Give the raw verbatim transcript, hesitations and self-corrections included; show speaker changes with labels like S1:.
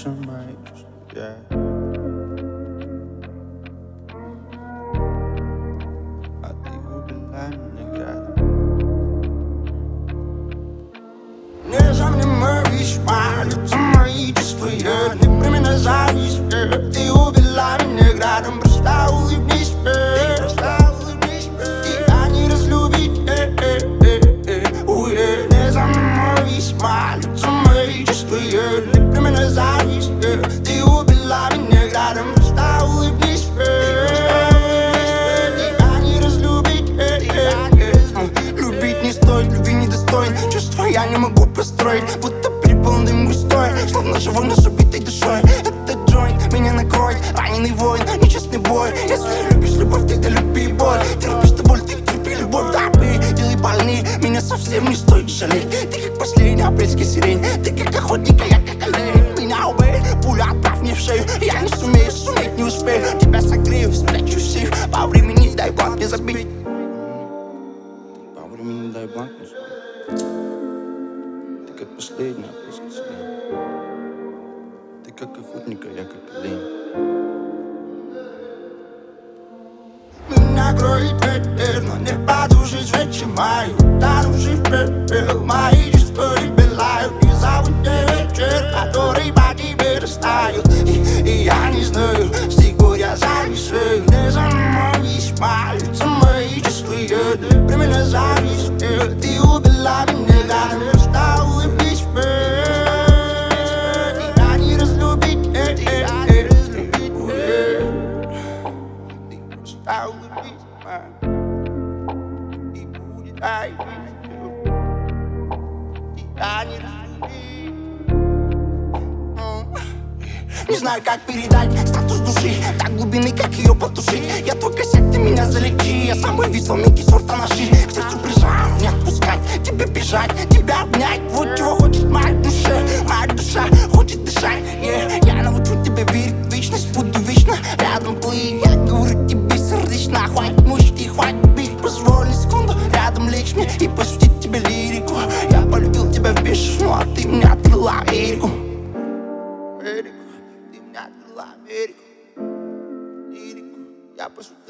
S1: мои чувства, yeah. А ты убила меня градом.
S2: Не за мне моришь, молятся мои чувства, yeah. Ты при меня завис, yeah. Ты убила меня градом, просто улыбнись, yeah. Просто улыбнись, yeah. Тебя не разлюбить, yeah, yeah, yeah, yeah. Oh, yeah. Не за мне моришь, молятся мои чувства, yeah. Ты при меня завис, yeah. Ты убила меня градом, просто улыбнись, yeah. Тебя не разлюбить, yeah, yeah, yeah. Любить не стоит, любви недостоин. Чувства я не могу построить, будто переполненным густой, словно живой, но с убитой душой. Этот джойнт меня накроет, раненый воин, нечестный бой. Если любишь любовь, тогда люби боль. Ты любишь ты боль, ты терпи любовь, да, ты делай больнее. Меня совсем не стоит жалеть. Ты как последняя апрельская сирень, ты как охотник, а я как олень. Меня убей, пуля отправь мне в шею. Я не сумею, суметь не успею. Тебя согрею, спрячу сейф. По времени дай бланк не забить.
S1: По времени дай бланк не забить. Ты как последняя апрельская сирень. Ты как охотник, а я как олень.
S2: Меня кроет ветер, но не подушить свечи мои. Утонувший в пепел, мои чувства пылают. И зовут тебя вечер, который по тебе растает. И, и я не знаю, с тех пор я зависаю. Не за мной весьма лица мои чувства, yeah. Ты при меня завис, yeah. Ты убила меня гадом, просто улыбнись, yeah. Тебя не разлюбить, yeah, yeah, yeah. Oh, yeah. Ты просто улыбнись, yeah. И будет айвить, тебя не разлюбить. Не знаю, как передать статус души до глубины, как ее потушить. Я твой косяк, ты меня залечи. Я самый весомый сорта ножи. К сердцу прижав, не отпускать. Тебе бежать, тебя обнять. Вот чего хочет моя душа. Моя душа хочет дышать, yeah. Я научу тебя верить в вечность. Буду вечно рядом плыть. Я говорю тебе сердечно. Хватит мучить, хватит бить. Позволь секунду рядом лечь мне и пустить тебе лирику. Я полюбил тебя в бешеную, а ты мне открыла Америку. Америку. Ты меня открыла Америку, лирику, я пошутил.